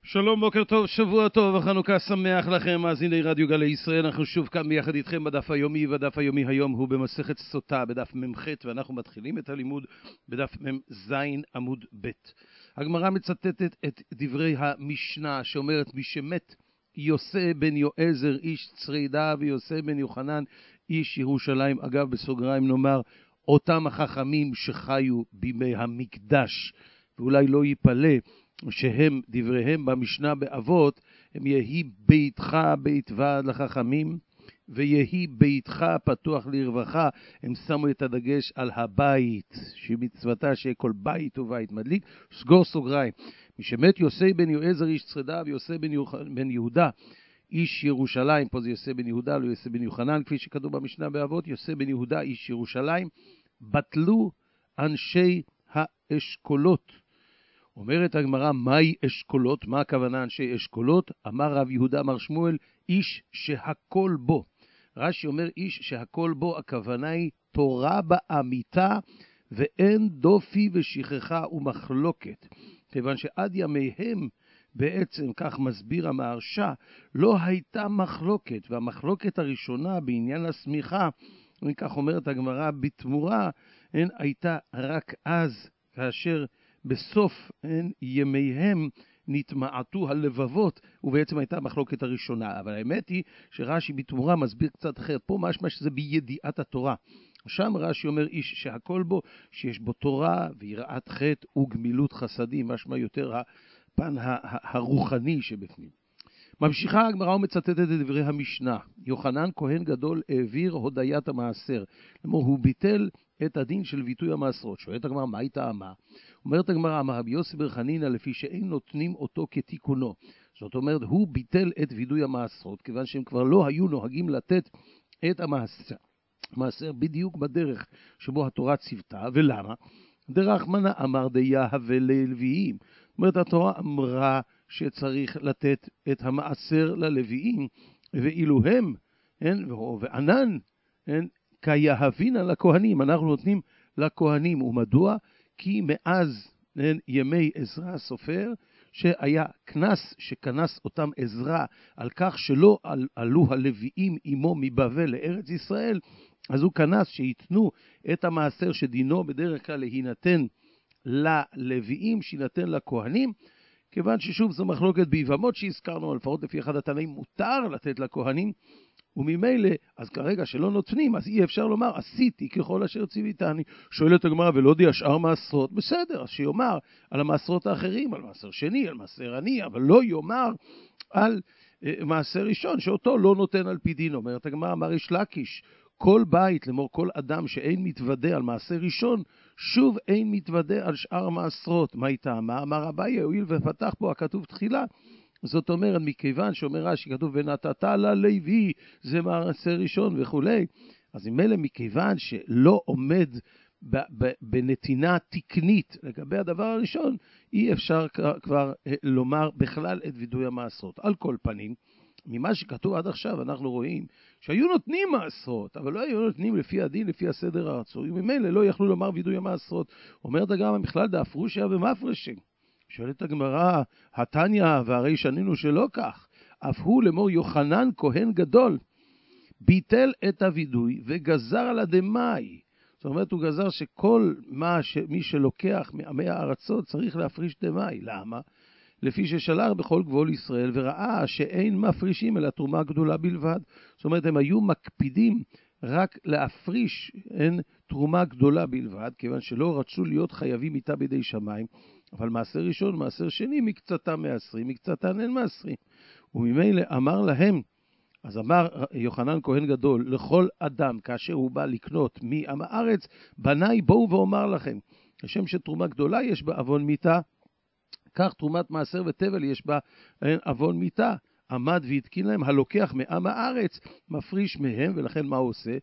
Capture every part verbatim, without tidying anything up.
שלום, בוקר טוב, שבוע טוב וחנוכה שמח לכם, מאזיני רדיו גלי ישראל. אנחנו שוב כאן ביחד איתכם בדף היומי, והדף היומי היום הוא במסכת סוטה, בדף ממ"ח, ואנחנו מתחילים את הלימוד בדף מ"ז עמוד ב'. הגמרא מצטטת את דברי המשנה שאומרת, מי שמת יוסי בן יועזר איש צרידה ויוסי בן יוחנן איש ירושלים. אגב, בסוגריים נאמר, אותם החכמים שחיו בימי המקדש, ואולי לא ייפלא שהם דבריהם במשנה באבות, הם יהי ביתך בית ועד לחכמים, ויהי ביתך פתוח לרווחה. הם שמו את הדגש על הבית, שמצוותה שכל בית ובית מדליק. סגור סוגריים. מי שמת יוסי בן יועזר איש צרידה ויוסי בן, יוח... בן יהודה איש ירושלים, פה זה יוסי בן יהודה, לא יוסי בן יוחנן, כפי שכתוב במשנה באבות, יוסי בן יהודה איש ירושלים, בטלו אנשי האשכולות. אומרת הגמרא, מהי אשכולות? מה הכוונה אנשי אשכולות? אמר רב יהודה מר שמואל, איש שהכל בו. רש"י אומר, איש שהכל בו, הכוונה היא תורה באמיתה, ואין דופי ושכחה ומחלוקת. כיוון שעד ימיהם, בעצם כך מסביר המהרש"א, לא הייתה מחלוקת, והמחלוקת הראשונה בעניין הסמיכה, וכך אומרת הגמרא, בתמורה, אין, הייתה רק אז, כאשר בסוף אין, ימיהם נתמעטו הלבבות, ובעצם הייתה המחלוקת הראשונה. אבל האמת היא שרש"י בתמורה מסביר קצת אחרת. פה משמע שזה בידיעת התורה. שם רש"י אומר איש שהכל בו, שיש בו תורה ויראת חטא וגמילות חסדים, משמע יותר הפן הרוחני שבפנים. ממשיכה הגמרא ומצטטת את דברי המשנה. יוחנן כהן גדול העביר הודיית המעשר. כלומר, הוא ביטל את הדין של ביטוי המעשרות. שואלת הגמרא, מה היא טעמה? אומרת הגמרא, אמר רבי יוסי בר חנינא, לפי שאין נותנים אותו כתיקונו. זאת אומרת, הוא ביטל את וידוי המעשרות, כיוון שהם כבר לא היו נוהגים לתת את המעשר. מעשר בדיוק בדרך שבו התורה ציוותה. ולמה? דרחמנא אמר דיהווה ללוויים. זאת אומרת, התורה אמרה שצריך לתת את המעשר ללוויים, ואילו הם, אין, וענן, אין, כיהבינא לכהנים, אנחנו נותנים לכהנים. ומדוע? כי מאז אין, ימי עזרא הסופר, שהיה כנס שכנס אותם עזרא על כך שלא על, עלו הלוויים עמו מבבל לארץ ישראל, אז הוא כנס שיתנו את המעשר שדינו בדרך כלל להינתן ללוויים, שינתן לכהנים, כיוון ששוב זו מחלוקת ביבמות שהזכרנו, לפחות לפי אחד התנאים מותר לתת לכהנים, וממילא, אז כרגע שלא נותנים, אז אי אפשר לומר, עשיתי ככל אשר ציוויתני. שואלת הגמרא, ולא די השאר מעשרות? בסדר, אז שיאמר על המעשרות האחרים, על מעשר שני, על מעשר עני, אבל לא יאמר על uh, מעשר ראשון, שאותו לא נותן על פי דין. אומרת הגמרא, אמר ריש לקיש, כל בית, למור כל אדם שאין מתוודה על מעשר ראשון, שוב אין מתוודה על שאר מעשרות. מה הייתה? מה אמר אביי, הואיל ופתח פה הכתוב תחילה, זאת אומרת, מכיוון שאומר רש"י, כתוב ונתת ללוי, זה מעשר ראשון וכולי, אז אם אלה מכיוון שלא עומד ב- ב- בנתינה תקנית לגבי הדבר הראשון, אי אפשר כבר לומר בכלל את וידוי המעשרות. על כל פנים, ממה שכתוב עד עכשיו אנחנו רואים שהיו נותנים מעשרות, אבל לא היו נותנים לפי הדין, לפי הסדר הרצוי, וממילא לא יכלו לומר וידוי המעשרות. אומרת הגמרא, בכלל דאפרושיה ומפרשים. שואלת הגמרא, התניא והרי שנינו שלא כך, אף הוא לאמור יוחנן כהן גדול, ביטל את הוידוי וגזר על הדמאי. זאת אומרת, הוא גזר שכל מה ש... מי שלוקח מעמי הארצות צריך להפריש דמאי. למה? לפי ששלח בכל גבול ישראל וראה שאין מפרישים אלא תרומה גדולה בלבד. זאת אומרת, הם היו מקפידים רק להפריש, אין תרומה גדולה בלבד, כיוון שלא רצו להיות חייבים איתה בידי שמיים. אבל מעשר ראשון, מעשר שני, מקצתם מעשרים, מקצתן אין מעשרים. וממילא אמר להם, אז אמר יוחנן כהן גדול, לכל אדם, כאשר הוא בא לקנות מעם הארץ, בניי בואו ואומר לכם, השם שתרומה גדולה יש בה אבון מיתה, כך תרומת מעשר ותבל יש בה אבון מיתה. עמד והתקין להם, הלוקח מעם הארץ, מפריש מהם, ולכן מה הוא עושה?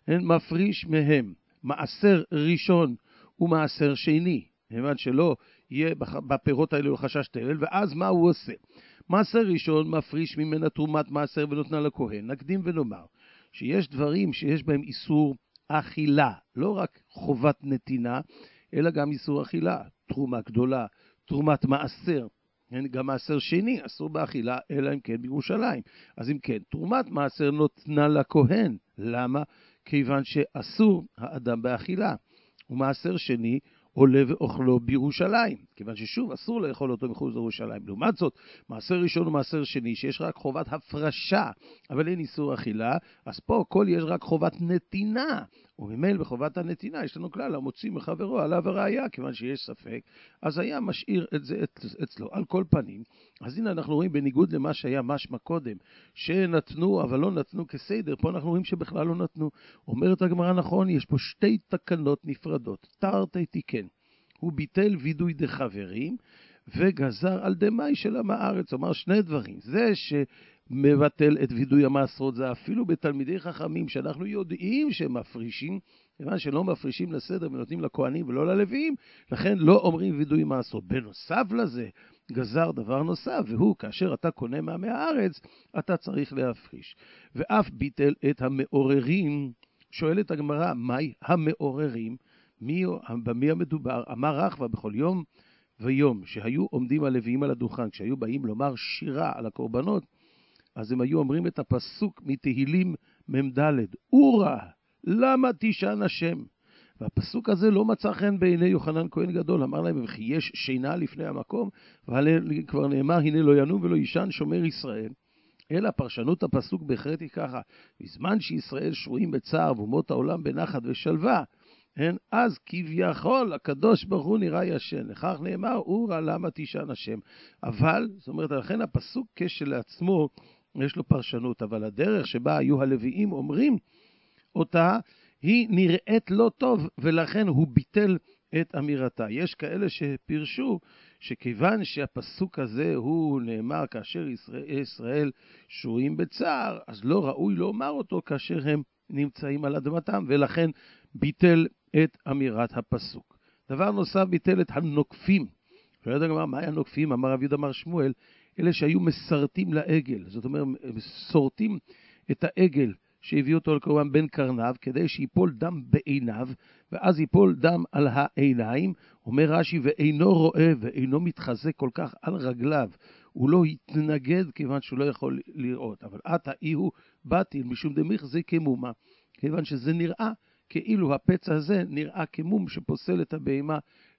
מפריש מהם מעשר ראשון ומעשר שני. כיוון שלא יהיה בפירות האלה חשש תבל, ואז מה הוא עושה? מעשר ראשון מפריש ממנה תרומת מעשר ונותנה לכהן. נקדים ונאמר שיש דברים שיש בהם איסור אכילה, לא רק חובת נתינה, אלא גם איסור אכילה, תרומה גדולה, תרומת מעשר, כן, גם מעשר שני אסור באכילה, אלא אם כן בירושלים. אז אם כן, תרומת מעשר נותנה לכהן. למה? כיוון שאסור האדם באכילה. ומעשר שני עולה ואוכלו בירושלים, כיוון ששוב אסור לאכול אותו מחוץ לירושלים. לעומת זאת, מעשר ראשון ומעשר שני, שיש רק חובת הפרשה, אבל אין איסור אכילה, אז פה כל יש רק חובת נתינה. וממילא בחובת הנתינה יש לנו כלל, המוציא מחברו עליו הראיה, כיוון שיש ספק, אז היה משאיר את זה אצלו. על כל פנים, אז הנה אנחנו רואים בניגוד למה שהיה משמע קודם, שנתנו אבל לא נתנו כסדר, פה אנחנו רואים שבכלל לא נתנו. אומרת הגמרא, נכון, יש פה שתי תקנות נפרדות, תרתי תיקן. הוא ביטל וידוי דחברים וגזר על דמאי של עם הארץ. אומר שני דברים, זה שמבטל את וידוי המעשרות, זה אפילו בתלמידי חכמים שאנחנו יודעים שהם מפרישים, כיוון שלא מפרישים לסדר ונותנים לכהנים ולא ללוויים, לכן לא אומרים וידוי מעשרות. בנוסף לזה גזר דבר נוסף, והוא כאשר אתה קונה מעמי הארץ אתה צריך להפריש. ואף ביטל את המעוררים. שואלת הגמרא, מהי המעוררים? מי, במי המדובר? אמר רחבה, בכל יום ויום שהיו עומדים הלוויים על הדוכן, כשהיו באים לומר שירה על הקורבנות, אז הם היו אומרים את הפסוק מתהילים ממד' אורה, למה תישן השם? והפסוק הזה לא מצא חן בעיני יוחנן כהן גדול, אמר להם, וכי יש שינה לפני המקום, וכבר נאמר, הנה לא ינום ולא יישן שומר ישראל. אלא פרשנות הפסוק בהחלט היא ככה, בזמן שישראל שרויים בצער ואומות העולם בנחת ושלווה, אין, אז כביכול הקדוש ברוך הוא נראה ישן, לכך נאמר אורה למה תישן השם. אבל, זאת אומרת, לכן הפסוק כשלעצמו יש לו פרשנות, אבל הדרך שבה היו הלוויים אומרים אותה, היא נראית לא טוב, ולכן הוא ביטל את אמירתה. יש כאלה שפירשו שכיוון שהפסוק הזה הוא נאמר כאשר ישראל, ישראל שרויים בצער, אז לא ראוי לומר אותו כאשר הם נמצאים על אדמתם, ולכן ביטל את אמירת הפסוק. דבר נוסף, ביטל את הנוקפים. שואלת הגמרא, מה היה נוקפים? אמר רב יהודה מר שמואל, אלה שהיו מסרטים לעגל, זאת אומרת, סורטים את העגל שהביא אותו לקורבן בין קרניו, כדי שיפול דם בעיניו, ואז ייפול דם על העיניים. אומר רש"י, ואינו רואה ואינו מתחזק כל כך על רגליו, הוא לא יתנגד כיוון שהוא לא יכול לראות. אבל עתה איהו בטיל משום דמיך זה כמומה, כיוון שזה נראה כאילו הפצע הזה נראה כמום שפוסל את הבהמה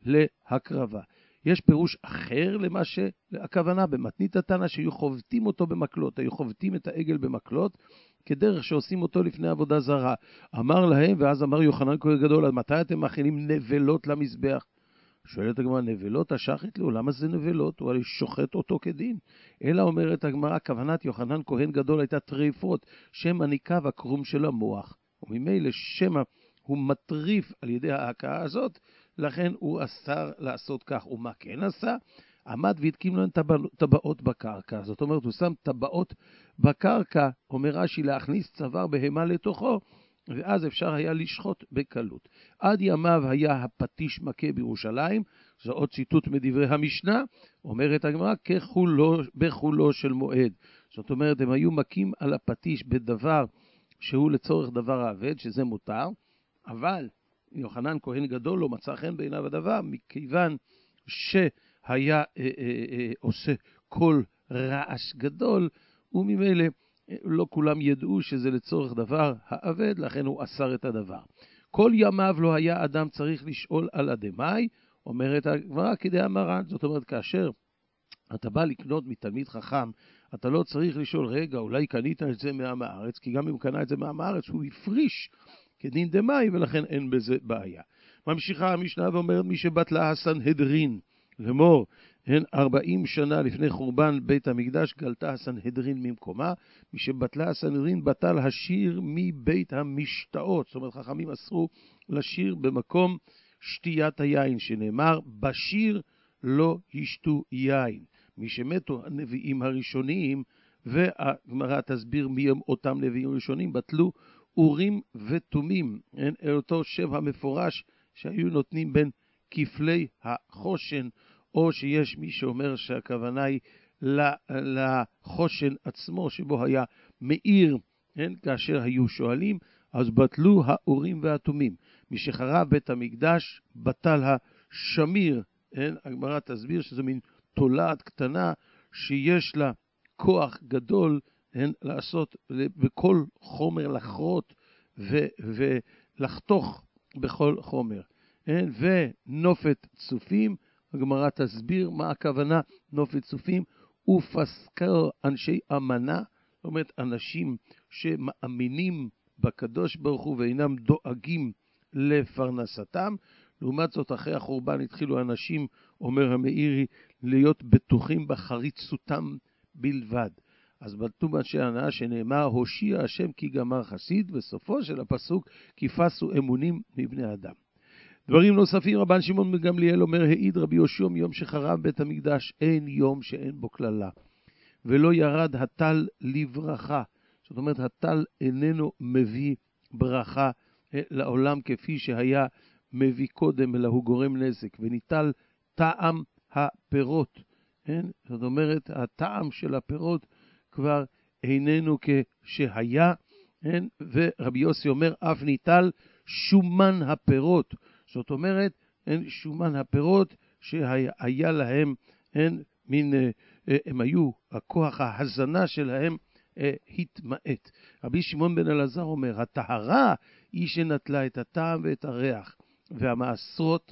להקרבה. יש פירוש אחר למה שהכוונה במתנית התנא, שהיו חובטים אותו במקלות, היו חובטים את העגל במקלות, כדרך שעושים אותו לפני עבודה זרה. אמר להם, ואז אמר יוחנן כהן גדול, אז מתי אתם מכינים נבלות למזבח? שואלת הגמרא, נבלות השחית לו, למה זה נבלות? הוא הרי שוחט אותו כדין. אלא אומרת הגמרא, כוונת יוחנן כהן גדול הייתה טריפות, שם הניקב הקרום של המוח. וממילא שמא הוא מטריף על ידי ההקעה הזאת, לכן הוא אסר לעשות כך. ומה כן עשה? עמד והתקים להם טבעות בקרקע. זאת אומרת, הוא שם טבעות בקרקע, אומר רש"י, להכניס צוואר בהמה לתוכו, ואז אפשר היה לשחוט בקלות. עד ימיו היה הפטיש מכה בירושלים, זה עוד ציטוט מדברי המשנה, אומרת הגמרא, כחולו, בחולו של מועד. זאת אומרת, הם היו מכים על הפטיש בדבר שהוא לצורך דבר העבד, שזה מותר, אבל יוחנן כהן גדול לא מצא חן בעיניו הדבר, מכיוון שהיה אה, אה, אה, עושה כל רעש גדול, וממילא לא כולם ידעו שזה לצורך דבר העבד, לכן הוא אסר את הדבר. כל ימיו לא היה אדם צריך לשאול על הדמאי, אומרת הגמרא כדי המרן. זאת אומרת, כאשר אתה בא לקנות מתלמיד חכם, אתה לא צריך לשאול, רגע, אולי קנית את זה מעם הארץ, כי גם אם קנה את זה מעם הארץ, הוא הפריש כדין דמאי, ולכן אין בזה בעיה. ממשיכה המשנה ואומרת, מי שבטלה הסנהדרין, לאמור, הן ארבעים שנה לפני חורבן בית המקדש, גלתה הסנהדרין ממקומה, מי שבטלה הסנהדרין בטל השיר מבית המשתאות, זאת אומרת, חכמים אסרו לשיר במקום שתיית היין, שנאמר, בשיר לא ישתו יין. מי שמתו הנביאים הראשוניים, והגמרא תסביר מי הם אותם נביאים ראשונים, בטלו אורים ותומים, אין אותו שם המפורש שהיו נותנים בין כפלי החושן, או שיש מי שאומר שהכוונה היא לחושן עצמו, שבו היה מאיר, אין, כאשר היו שואלים, אז בטלו האורים והתומים. מי שחרב בית המקדש, בטל השמיר, אין, הגמרא תסביר שזה מין תולעת קטנה שיש לה כוח גדול הן לעשות בכל חומר לחרות ו- ולחתוך בכל חומר. הן ונופת צופים, הגמרא תסביר מה הכוונה נופת צופים, ופסקר אנשי אמנה, זאת אומרת אנשים שמאמינים בקדוש ברוך הוא ואינם דואגים לפרנסתם. לעומת זאת אחרי החורבן התחילו אנשים, אומר המאירי, להיות בטוחים בחריצותם בלבד. אז בט"ו אנשי הנאה שנאמר הושיע השם כי גמר חסיד, בסופו של הפסוק כי פסו אמונים מבני אדם. דברים נוספים, רבן שמעון בן גמליאל אומר, העיד רבי יהושע מיום שחרב בית המקדש, אין יום שאין בו כללה, ולא ירד הטל לברכה. זאת אומרת, הטל איננו מביא ברכה לעולם כפי שהיה מביא קודם, אלא הוא גורם נזק, וניטל טעם הפירות. זאת אומרת, הטעם של הפירות כבר איננו כשהיה, ורבי יוסי אומר, אף ניטל שומן הפירות. זאת אומרת, שומן הפירות שהיה להם, הם, מין, הם היו, הכוח ההזנה שלהם התמעט. רבי שמעון בן אלעזר אומר, הטהרה היא שנטלה את הטעם ואת הריח, והמעשרות,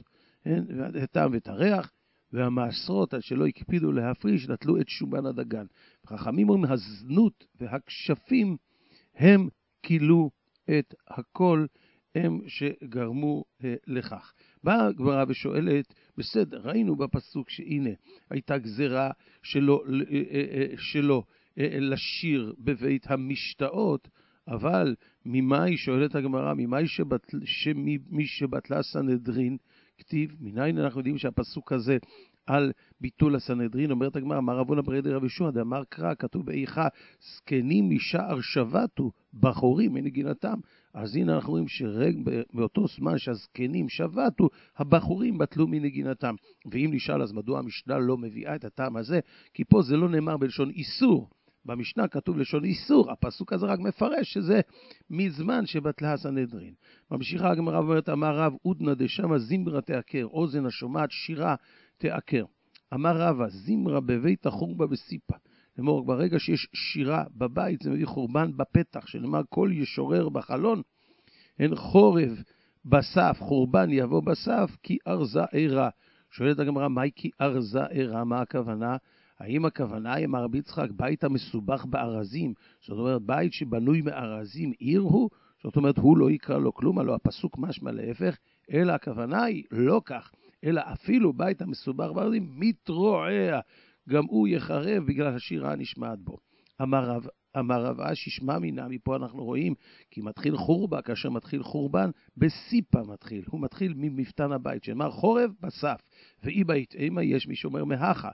את הטעם ואת הריח, והמעשרות, עד שלא הקפידו להפריש, נטלו את שומן הדגן. חכמים אומרים, הזנות והכשפים הם כילו את הכל, הם שגרמו אה, לכך. באה הגמרא ושואלת, בסדר, ראינו בפסוק שהנה, הייתה גזרה שלו, אה, אה, שלו אה, לשיר בבית המשתאות, אבל ממה היא שואלת הגמרא, ממה היא שבטל, שמי, מי שבטלה סנהדרין כתיב, מניין אנחנו יודעים שהפסוק הזה על ביטול הסנהדרין, אומרת הגמרא, אמר רב הונא ברי דרבי יהושע, דאמר קרא, כתוב באיכה, זקנים משער שבתו, בחורים מנגינתם. אז הנה אנחנו רואים שרק באותו זמן שהזקנים שבתו, הבחורים בטלו מנגינתם. ואם נשאל אז מדוע המשנה לא מביאה את הטעם הזה? כי פה זה לא נאמר בלשון איסור. במשנה כתוב לשון איסור, הפסוק הזה רק מפרש שזה מזמן שבטלה הסנהדרין. ממשיכה הגמרא ואומרת, אמר רב, עודנא דשמע זמרה תעקר, אוזן השומעת שירה תעקר. אמר רבא, זמרה בבית החורבה בסיפה. למור, ברגע שיש שירה בבית, זה מביא חורבן בפתח, שנאמר כל ישורר בחלון, אין חורב בסף, חורבן יבוא בסף, כי ארזה עירה. שואלת הגמרא, מהי כי ארזה עירה? מה הכוונה? האם הכוונה היא, אמר רבי יצחק, בית המסובך בארזים, זאת אומרת, בית שבנוי מארזים עיר הוא, זאת אומרת, הוא לא יקרא לו כלום, הלא הפסוק משמע להפך, אלא הכוונה היא לא כך, אלא אפילו בית המסובך בארזים מתרועע, גם הוא יחרב בגלל השירה הנשמעת בו. אמר רב, אמר רב אשי, שמע מינה, מפה אנחנו רואים, כי מתחיל חורבה, כאשר מתחיל חורבן, בסיפה מתחיל, הוא מתחיל ממפתן הבית, שאמר חורב בסף, ואי בית אימה יש מי שאומר מהכה,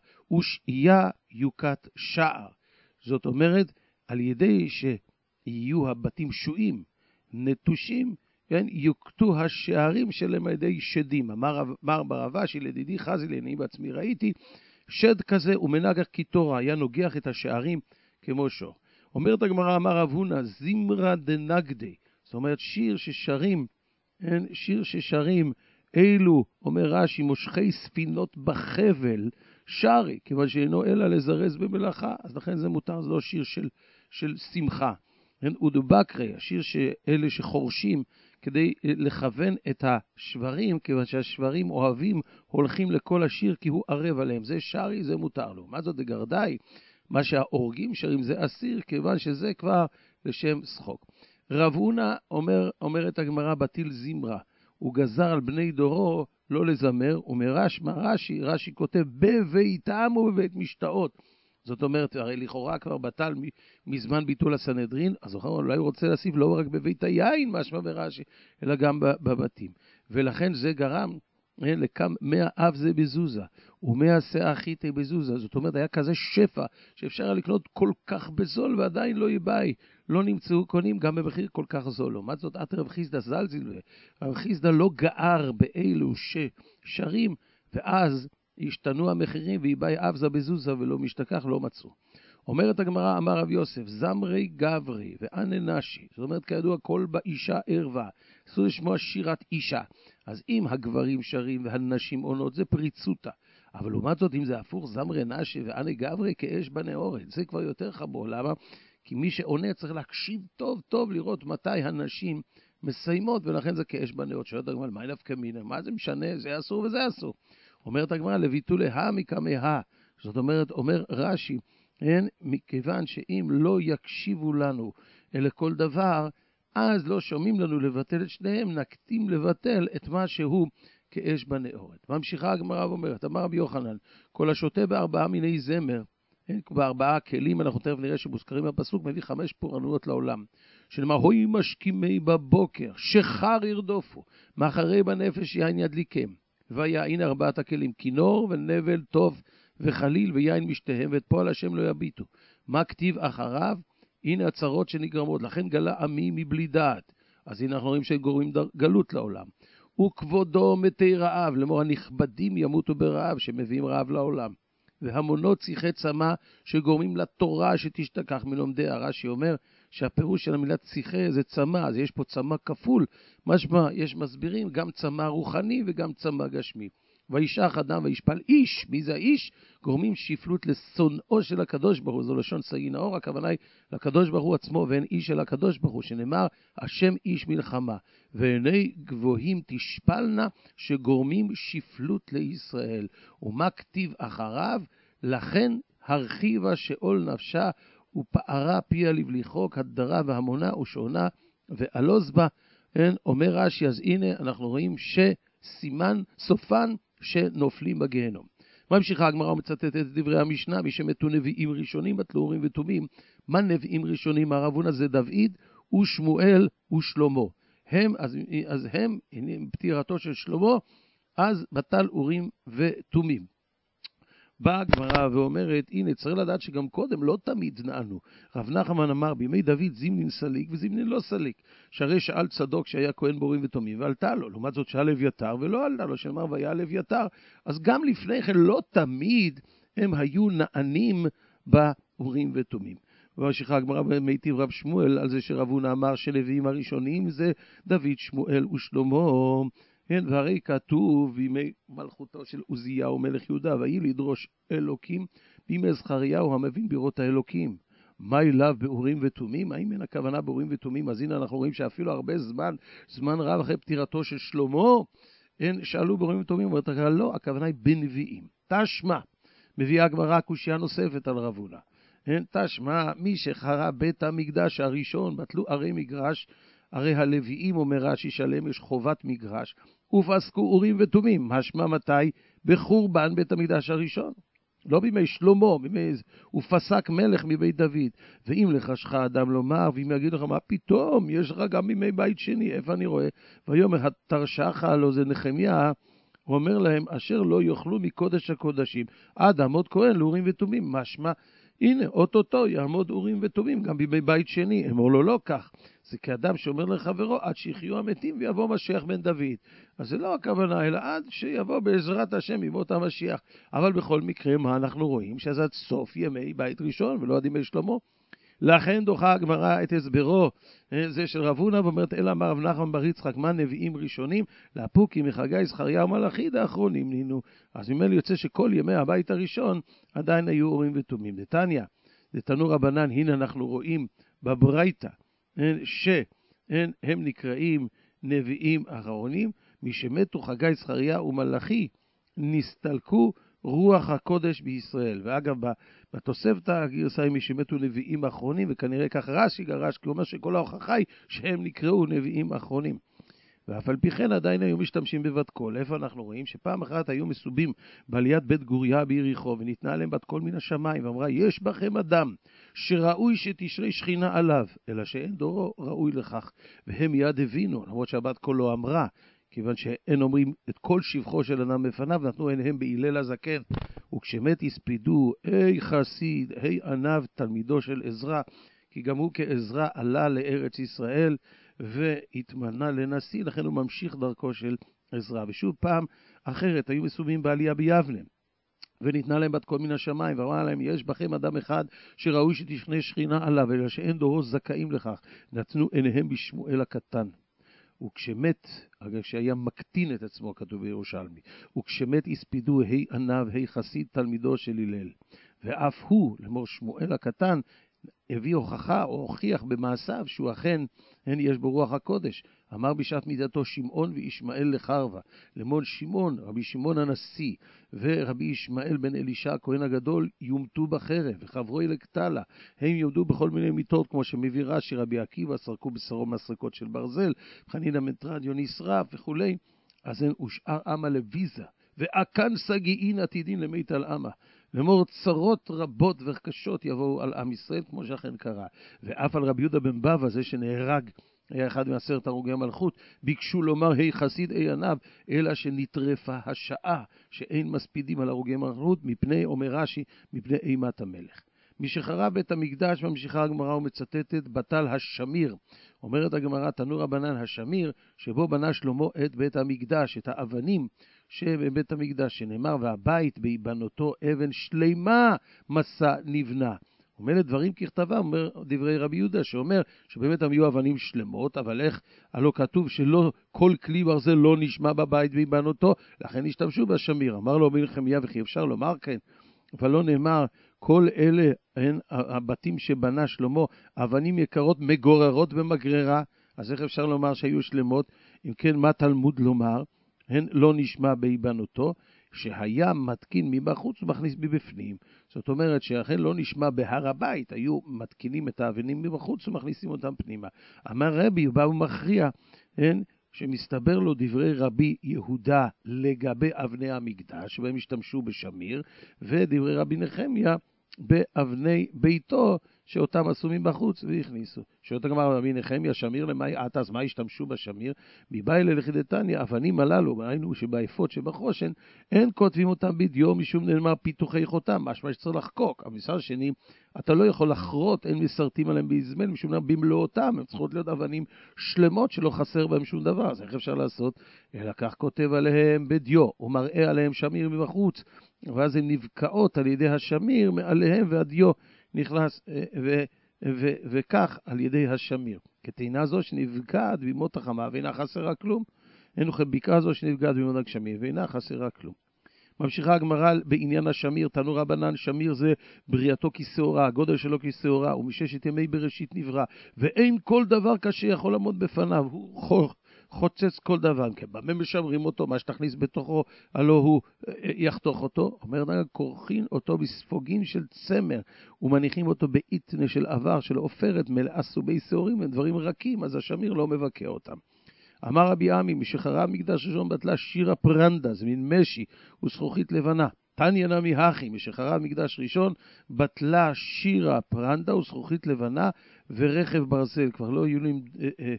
ושעיה יוקת שער. זאת אומרת, על ידי שיהיו הבתים שועים, נטושים, כן, יוקטו השערים שלהם על ידי שדים. אמר, אמר ברב אשי, לדידי חזי לעיני בעצמי ראיתי, שד כזה ומנגח קיטורה, היה נוגח את השערים כמו שור. אומרת הגמרא, אמר רב הונא, זמרה דנגדי, זאת אומרת שיר ששרים, אין, שיר ששרים, אילו, אומר רש"י, מושכי ספינות בחבל, שרי, כיוון שאינו אלא לזרז במלאכה, אז לכן זה מותר, זה לא שיר של, של שמחה. ודובקרי, השיר שאלה שחורשים, כדי לכוון את השברים, כיוון שהשברים אוהבים, הולכים לכל השיר, כי הוא ערב עליהם. זה שרי, זה מותר לו. מה זאת דגרדאי? מה שהאורגים שרים זה אסיר, כיוון שזה כבר לשם שחוק. רב הונא אומר, אומרת הגמרא בטיל זמרה, הוא גזר על בני דורו לא לזמר, ומרש"י, רש"י, רש"י כותב בביתם ובבית משתאות. זאת אומרת, הרי לכאורה כבר בטל מזמן ביטול הסנהדרין, אז אולי הוא רוצה להוסיף לא רק בבית היין, משמע ברש"י, אלא גם בבתים. ולכן זה גרם לכם מאה אב זה בזוזה, ומאה שאה חיטה בזוזה. זאת אומרת, היה כזה שפע שאפשר לקנות כל כך בזול, ועדיין לא יבאי. לא נמצאו קונים גם במחיר כל כך זול. לעומת זאת, את רב חיסדא זלזל, רב חיסדא לא גער באלו ששרים, ואז השתנו המחירים, ויבאי אב זה בזוזה ולא משתכח, לא מצאו. אומרת הגמרא, אמר רב יוסף, זמרי גברי ואננשי, זאת אומרת, כידוע, כל באישה ערווה, אסור לשמוע שירת אישה. אז אם הגברים שרים והנשים עונות, זה פריצותה. אבל לעומת זאת, אם זה הפוך, זמרי נשי ואני גברי כאש בנאורת, זה כבר יותר חמור. למה? כי מי שעונה צריך להקשיב טוב טוב לראות מתי הנשים מסיימות, ולכן זה כאש בנאורת. שואלת הגמרא, מה נפקא מינה? מה זה משנה? זה אסור וזה אסור. אומרת הגמרא, לביטולי הא מקמיה. זאת אומרת, אומר רש"י, אין, מכיוון שאם לא יקשיבו לנו אלה כל דבר, אז לא שומעים לנו לבטל את שניהם, נקטים לבטל את מה שהוא כאש בנאורת. ממשיכה הגמרא ואומרת, אמר רבי יוחנן, כל השותה בארבעה מיני זמר, בארבעה כלים, אנחנו תכף נראה שמוזכרים בפסוק, מביא חמש פורענויות לעולם. שנאמר, הוי משכימי בבוקר, שחר ירדופו, מאחרי בנפש יין ידליקם. והיה, הנה ארבעת הכלים, כינור ונבל טוב וחליל ויין משתיהם, ואת פועל השם לא יביטו. מה כתיב אחריו? הנה הצרות שנגרמות, לכן גלה עמי מבלי דעת. אז הנה אנחנו רואים שגורמים גלות לעולם. וכבודו מתי רעב, לאמור הנכבדים ימותו ברעב, שמביאים רעב לעולם. והמונות שיחי צמא שגורמים לתורה שתשתכח מלומדי. הרש"י אומר שהפירוש של המילה שיחי זה צמא, אז יש פה צמא כפול, משמע יש מסבירים גם צמא רוחני וגם צמא גשמי. וישח אדם וישפל איש, מי זה האיש? גורמים שפלות לשונאו של הקדוש ברוך הוא, זו לשון סגי נאור, הכוונה היא לקדוש ברוך הוא עצמו ואין איש של הקדוש ברוך הוא, שנאמר השם איש מלחמה, ועיני גבוהים תשפלנה, שגורמים שפלות לישראל. ומה כתיב אחריו? לכן הרחיבה שאול נפשה ופערה פיה לבליחו, כדרה והמונה ושעונה ועלוז בה. אין, אומר רש"י, אז הנה אנחנו רואים שסימן סופן שנופלים בגיהנום. ממשיכה הגמרא ומצטטת את דברי המשנה, מי שמתו נביאים ראשונים בטלו אורים ותומים. מה נביאים ראשונים? הרב הונא זה דוד ושמואל ושלמה. הם, אז, אז הם, הנה פטירתו של שלמה, אז בטל אורים ותומים. באה הגמרא ואומרת, הנה צריך לדעת שגם קודם לא תמיד נענו. רב נחמן אמר, בימי דוד זימנין סליק וזימנין לא סליק. שהרי שאל צדוק שהיה כהן בורים ותומים ועלתה לו. לעומת זאת שאל אביתר ולא עלתה לו, שאמר והיה אביתר. אז גם לפני כן לא תמיד הם היו נענים באורים ותומים. וממשיכה הגמרא במיטיב רב שמואל על זה שרב הונא אמר שנביאים הראשונים זה דוד, שמואל ושלמה. כן, והרי כתוב בימי מלכותו של עוזיהו מלך יהודה, ויהי לדרוש אלוקים בימי זכריהו המבין בירות האלוקים. מה אליו באורים ותומים? האם אין הכוונה באורים ותומים? אז הנה אנחנו רואים שאפילו הרבה זמן, זמן רב אחרי פטירתו של שלמה, אין, שאלו באורים ותומים, אומרת לא, הכוונה היא בנביאים. תשמע, מביאה הגמרא קושיה נוספת על רב הונא. אין, תשמע, מי שחרב בית המקדש הראשון, בטלו ערי מגרש, הרי הלוויים אומר רש"י שלם יש חובת מגרש, ופסקו אורים ותומים. משמע מתי? בחורבן בית המקדש הראשון. לא בימי שלמה, בימי... ופסק מלך מבית דוד. ואם לחשך אדם לומר, ואם יגיד לך מה פתאום, יש לך גם בימי בית שני, איפה אני רואה? ויאמר התרשך לו, זה נחמיה, הוא אומר להם, אשר לא יאכלו מקודש הקודשים, עד עמוד כהן לאורים ותומים. משמע, הנה, אוטוטו יעמוד אורים ותומים, גם בימי בית שני. אמר לו לא כך. זה כאדם שאומר לחברו, עד שיחיו המתים ויבוא משיח בן דוד. אז זה לא הכוונה, אלא עד שיבוא בעזרת השם ימות המשיח. אבל בכל מקרה, מה אנחנו רואים? שזה עד סוף ימי בית ראשון, ולא עד ימי שלמה. לכן דוחה הגמרא את הסברו, זה של רב הונא, ואומרת, אלא אמר רב נחמן בר יצחק, מה נביאים ראשונים? לאפוקי, מחגי, זכריה ומלאכי, האחרונים נינו. אז ממילא יוצא שכל ימי הבית הראשון עדיין היו אורים ותומים. דתניא, דתנו רבנן, הנה אנחנו רואים בברייתא, שהם נקראים נביאים אחרונים, מי שמתו חגי, זכריה ומלאכי, נסתלקו רוח הקודש בישראל. ואגב, בתוספתא הגרסה היא מי שמתו נביאים אחרונים, וכנראה כך רש"י גרש, כי הוא אומר שכל ההוכחה היא שהם נקראו נביאים אחרונים. ואף על פי כן עדיין היו משתמשים בבת קול. איפה אנחנו רואים? שפעם אחת היו מסובים בעליית בית גוריה ביריחו, וניתנה להם בת קול מן השמיים, ואמרה, יש בכם אדם שראוי שתשרה שכינה עליו, אלא שאין דורו ראוי לכך. והם מיד הבינו, למרות שהבת קול לא אמרה, כיוון שאין אומרים את כל שבחו של אדם בפניו, נתנו עיניהם בהילל הזקן. וכשמת הספידו, היי חסיד, היי ענב, תלמידו של עזרא, כי גם הוא כעזרא עלה לארץ ישראל, והתמנה לנשיא, לכן הוא ממשיך דרכו של עזרא. ושוב פעם אחרת, היו מסובים בעלייה ביבנה, וניתנה להם בת קול מן השמיים, ואמרה להם, יש בכם אדם אחד שראוי שתשכנה שכינה עליו, אלא שאין דורו זכאים לכך. נתנו עיניהם בשמואל הקטן. וכשמת, אגב שהיה מקטין את עצמו, כתוב בירושלמי, וכשמת הספידו ה' עניו, ה' חסיד תלמידו של הלל. ואף הוא, לאמור שמואל הקטן, הביא הוכחה או הוכיח במעשיו שהוא אכן, הן יש בו רוח הקודש. אמר בשעת מיתתו שמעון וישמעאל לחרבה. למון שמעון, רבי שמעון הנשיא, ורבי ישמעאל בן אלישע הכהן הגדול, יומתו בחרב, וחברוי לקטלה. הם יומדו בכל מיני מיתות, כמו שמביא רש"י, רבי עקיבא, סרקו בשרו מסרקות של ברזל, חנינא מטרדיו נשרף וכולי. אז הן ושאר עמה לוויזה, ואכן סגיעין עתידין למיטל עמה. לאמור צרות רבות וקשות יבואו על עם ישראל, כמו שאכן קרה. ואף על רבי יהודה בן בבא, זה שנהרג, היה אחד מעשרת הרוגי המלכות, ביקשו לומר, היי חסיד אי עניו, אלא שנטרפה השעה, שאין מספידים על הרוגי המלכות, מפני, אומר רש"י, מפני אימת המלך. מי שחרב את המקדש, ממשיכה הגמרא ומצטטת, בטל השמיר. אומרת הגמרא, תנו רבנן השמיר, שבו בנה שלמה את בית המקדש, את האבנים שבבית המקדש, שנאמר, והבית בהיבנותו אבן שלמה מסע נבנה. אומר דברים ככתבה, אומר דברי רבי יהודה, שאומר שבאמת הם יהיו אבנים שלמות, אבל איך, הלא כתוב שלא כל כלי ברזל לא נשמע בבית בהיבנותו, לכן השתמשו בשמיר. אמר לו רבי נחמיה, וכי אפשר לומר כן, אבל לא נאמר, כל אלה הן הבתים שבנה שלמה, אבנים יקרות מגוררות במגררה, אז איך אפשר לומר שהיו שלמות? אם כן, מה תלמוד לומר? הן לא נשמע בהיבנותו, שהיה מתקין מבחוץ ומכניס מבפנים. זאת אומרת שאכן לא נשמע בהר הבית, היו מתקינים את האבנים מבחוץ ומכניסים אותם פנימה. אמר רבי, הוא בא ומכריע, הן שמסתבר לו דברי רבי יהודה לגבי אבני המקדש, שבהם השתמשו בשמיר, ודברי רבי נחמיה באבני ביתו, שאותם עשו מבחוץ והכניסו. שואלת הגמרא, רבי נחמיה, שמיר למאי עתה, אז מה השתמשו בשמיר? מבאי ללכידתניא, אבנים הללו, ראינו שבאפות שבחושן, אין כותבים אותם בדיו, משום נאמר פיתוחי חותם, משמע שצריך לחקוק. אבל מצד שני, אתה לא יכול לחרות, אין מסרטים עליהם באזמל, משום נאמר במלואותם, הם צריכות להיות אבנים שלמות שלא חסר בהם שום דבר. אז איך אפשר לעשות? אלא כך כותב עליהם בדיו, ומראה עליהם שמיר מבחוץ, ואז הן נבקעות על ידי השמיר מעליהם, והדיו נכנס ו, ו, וכך על ידי השמיר. כתינה זו שנבקעת בימות החמה ואינה חסרה כלום. אין כבקעה זו שנבקעת בימות הגשמים ואינה חסרה כלום. ממשיכה הגמרא בעניין השמיר, תנו רבנן, שמיר זה בריאתו כשעורה, הגודל שלו כשעורה, ומששת ימי בראשית נברא, ואין כל דבר קשה יכול לעמוד בפניו, הוא חור. חוצץ כל דבר, כי במה משמרים אותו, מה שתכניס בתוכו, הלא הוא יחתוך אותו. אומר נגד, כורכים אותו בספוגים של צמר, ומניחים אותו באיתנה של עבר, של עופרת, מלאה סובי שעורים, הם דברים רכים, אז השמיר לא מבקע אותם. אמר רבי עמי, משחרב מקדש ראשון בטלה שירה פרנדה, זה מין משי, וזכוכית לבנה. תניא נמי הכי, משחרב מקדש ראשון בטלה שירה פרנדה וזכוכית לבנה ורכב ברזל. כבר לא היו להם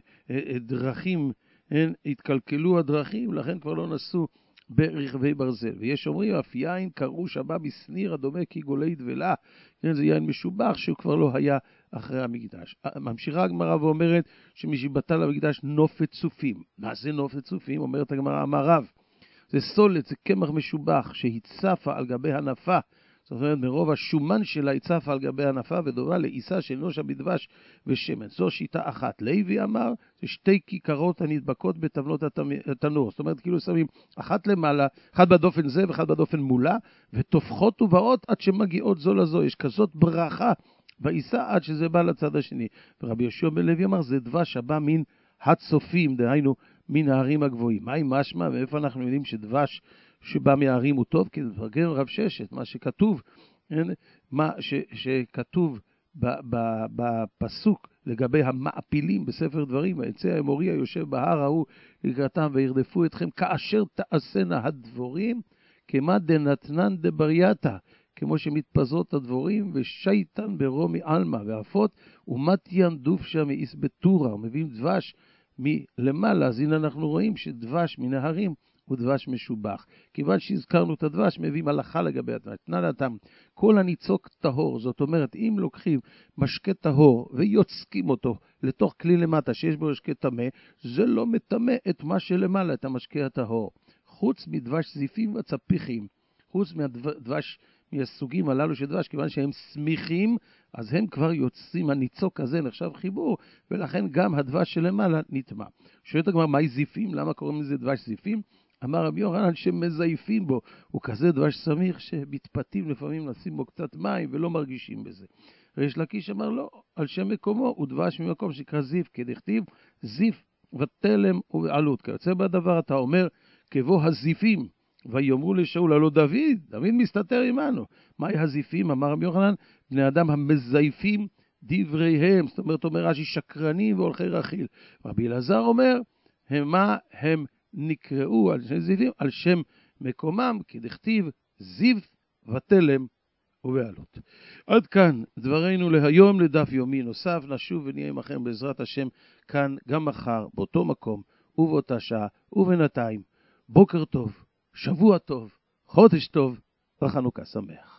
דרכים, הן התקלקלו הדרכים, לכן כבר לא נסו ברכבי ברזל. ויש אומרים, אף יין קראו שבא בסניר הדומה כגולי דבלה, כן, זה יין משובח שהוא כבר לא היה אחרי המקדש. ממשיכה הגמרא ואומרת שמשבטל המקדש נופת צופים. מה זה נופת צופים? אומרת הגמרא, אמר רב, זה סולת, זה קמח משובח שהצפה על גבי הנפה, זאת אומרת, מרוב השומן שלה הצפה על גבי הנפה, ודומה לעיסה של נושה בדבש ושמן. זו שיטה אחת. לוי אמר, זה שתי כיכרות הנדבקות בתבנות התנור. זאת אומרת, כאילו שמים אחת למעלה, אחת בדופן זה ואחת בדופן מולה, ותופחות ובאות עד שמגיעות זו לזו. יש כזאת ברכה בעיסה עד שזה בא לצד השני. ורבי יהושע בן לוי אמר, זה דבש הבא מן הצופים, דהיינו, מן הערים הגבוהים. מה עם משמע? ואיפה אנחנו יודעים שדבש שבא מהערים הוא טוב? כי זה תרגם רב ששת, מה שכתוב, מה ש, שכתוב בפסוק לגבי המעפילים בספר דברים, העצי האמורי היושב בהר ההוא לקראתם וירדפו אתכם, כאשר תעשנה הדבורים, כמה דנתנן דברייתא, כמו שמתפזרות הדבורים, ושייטן ברומי אלמה, ואפות, ומתיין דופשה מאיס בתורה, מביאים דבש מלמעלה. אז הנה אנחנו רואים שדבש מנהרים הוא דבש משובח. כיוון שהזכרנו את הדבש, מביאים הלכה לגבי הדבש. תננתם, כל הניצוק טהור, זאת אומרת, אם לוקחים משקה טהור ויוצקים אותו לתוך כלי למטה שיש בו משקה טמא, זה לא מטמא את מה שלמעלה, את המשקה הטהור. חוץ מדבש זיפים וצפיחים, חוץ מהדבש מהסוגים הללו של דבש, כיוון שהם סמיכים, אז הם כבר יוצאים, הניצוק הזה נחשב חיבור, ולכן גם הדבש שלמעלה נטמע. שואלת הגמרא, מהי זיפים? למה קוראים לזה דבש זיפים? אמר רבי יוחנן שמזייפים בו, הוא כזה דבש סמיך שמתפתים לפעמים לשים בו קצת מים ולא מרגישים בזה. ריש לקיש אמר לא, על שם מקומו הוא דבש ממקום שנקרא זיף, כדכתיב זיף ותלם ובעלות. כיוצא בדבר אתה אומר, כבוא הזיפים, ויאמרו לשאול, הלא דוד, דוד מסתתר עמנו. מהי הזיפים? אמר רבי יוחנן, בני אדם המזייפים דבריהם, זאת אומרת, אומר רש"י, שקרנים והולכי רכיל. רבי אלעזר אומר, מה הם נקראו על שם זיפים? על שם מקומם, כדכתיב זיף ותלם ובעלות. עד כאן דברינו להיום, לדף יומי נוסף. נשוב ונהיה עמכם בעזרת השם כאן גם מחר, באותו מקום ובאותה שעה, ובינתיים בוקר טוב, שבוע טוב, חודש טוב וחנוכה שמח.